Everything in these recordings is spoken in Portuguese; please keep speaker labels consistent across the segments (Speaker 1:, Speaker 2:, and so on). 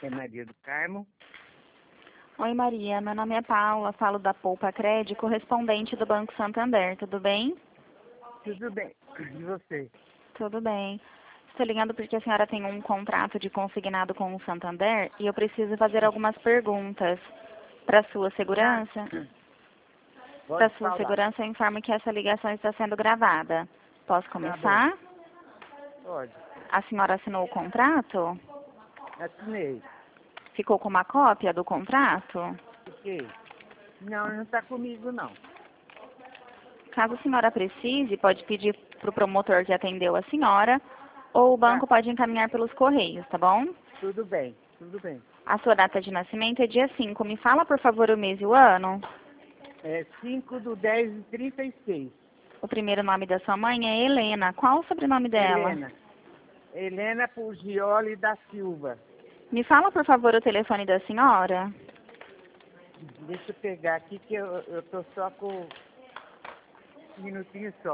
Speaker 1: É Maria do Carmo.
Speaker 2: Oi, Maria. Meu nome é Paula, falo da Poupa Crédito, correspondente do Banco Santander. Tudo bem?
Speaker 1: Tudo bem. E você?
Speaker 2: Tudo bem. Estou ligando porque a senhora tem um contrato de consignado com o Santander e eu preciso fazer algumas perguntas. Para sua segurança,
Speaker 1: Pode falar.
Speaker 2: eu informo que essa ligação está sendo gravada. Posso começar?
Speaker 1: Pode.
Speaker 2: A senhora assinou o contrato?
Speaker 1: Assinei.
Speaker 2: Ficou com uma cópia do contrato?
Speaker 1: Fiquei. Não está comigo, não.
Speaker 2: Caso a senhora precise, pode pedir para o promotor que atendeu a senhora, ou o banco pode encaminhar pelos correios, tá bom?
Speaker 1: Tudo bem, tudo bem.
Speaker 2: A sua data de nascimento é dia 5. Me fala, por favor, o mês e o ano.
Speaker 1: É 5/10/36.
Speaker 2: O primeiro nome da sua mãe é Helena. Qual o sobrenome dela?
Speaker 1: Helena Pugioli da Silva.
Speaker 2: Me fala, por favor, o telefone da senhora.
Speaker 1: Deixa eu pegar aqui que eu tô só com um minutinho só.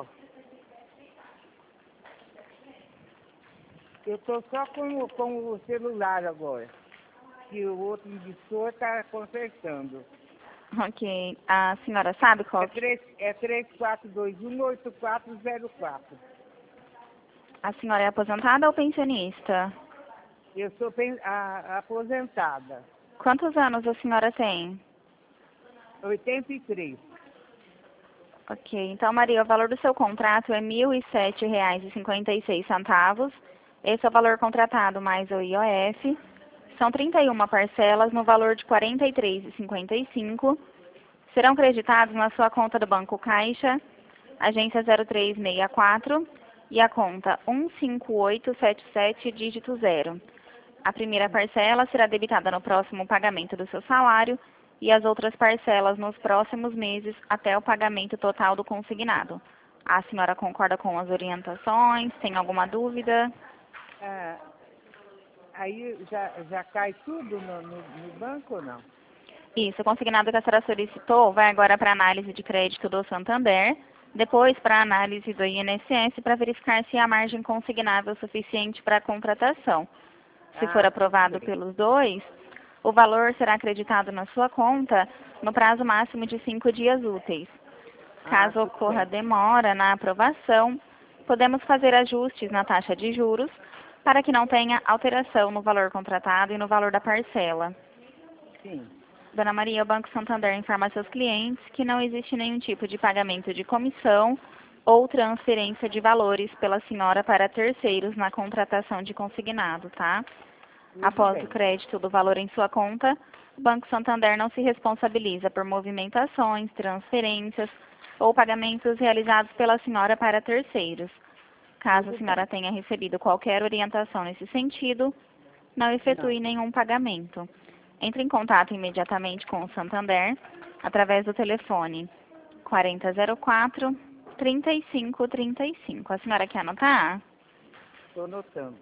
Speaker 1: Eu tô só com o celular agora, que o outro emissor está consertando.
Speaker 2: Ok. A senhora sabe qual...
Speaker 1: É 3421-8404.
Speaker 2: A senhora é aposentada ou pensionista?
Speaker 1: Eu sou aposentada.
Speaker 2: Quantos anos a senhora tem?
Speaker 1: 83.
Speaker 2: Ok. Então, Maria, o valor do seu contrato é R$ 1.007,56. Esse é o valor contratado mais o IOF. São 31 parcelas no valor de R$ 43,55. Serão creditados na sua conta do Banco Caixa, agência 0364 e a conta 15877, dígito 0. A primeira parcela será debitada no próximo pagamento do seu salário e as outras parcelas nos próximos meses até o pagamento total do consignado. A senhora concorda com as orientações? Tem alguma dúvida?
Speaker 1: Aí já cai tudo no banco ou não?
Speaker 2: Isso, o consignado que a senhora solicitou vai agora para a análise de crédito do Santander, depois para a análise do INSS para verificar se há margem consignável suficiente para a contratação. Se for aprovado pelos dois, o valor será acreditado na sua conta no prazo máximo de 5 dias úteis. Caso ocorra demora na aprovação, podemos fazer ajustes na taxa de juros para que não tenha alteração no valor contratado e no valor da parcela.
Speaker 1: Sim.
Speaker 2: Dona Maria, o Banco Santander informa a seus clientes que não existe nenhum tipo de pagamento de comissão ou transferência de valores pela senhora para terceiros na contratação de consignado, tá? Após o crédito do valor em sua conta, o Banco Santander não se responsabiliza por movimentações, transferências ou pagamentos realizados pela senhora para terceiros. Caso a senhora tenha recebido qualquer orientação nesse sentido, não efetue nenhum pagamento. Entre em contato imediatamente com o Santander através do telefone 4004-3535. A senhora quer anotar?
Speaker 1: Estou anotando.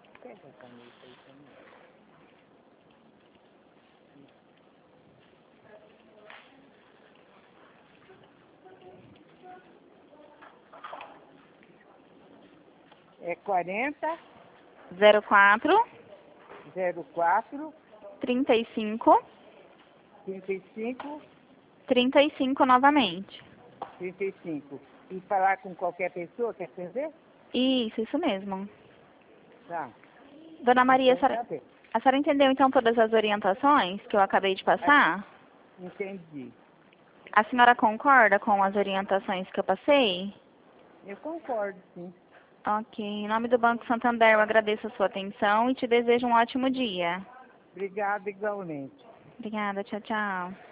Speaker 1: É
Speaker 2: 04
Speaker 1: 04
Speaker 2: 35
Speaker 1: 35
Speaker 2: 35 novamente.
Speaker 1: 35. E falar com qualquer pessoa, quer entender?
Speaker 2: Isso mesmo.
Speaker 1: Tá.
Speaker 2: Dona Maria,
Speaker 1: Então,
Speaker 2: a senhora entendeu então todas as orientações que eu acabei de passar?
Speaker 1: Entendi.
Speaker 2: A senhora concorda com as orientações que eu passei?
Speaker 1: Eu concordo, sim.
Speaker 2: Ok. Em nome do Banco Santander, eu agradeço a sua atenção e te desejo um ótimo dia.
Speaker 1: Obrigada igualmente.
Speaker 2: Obrigada. Tchau, tchau.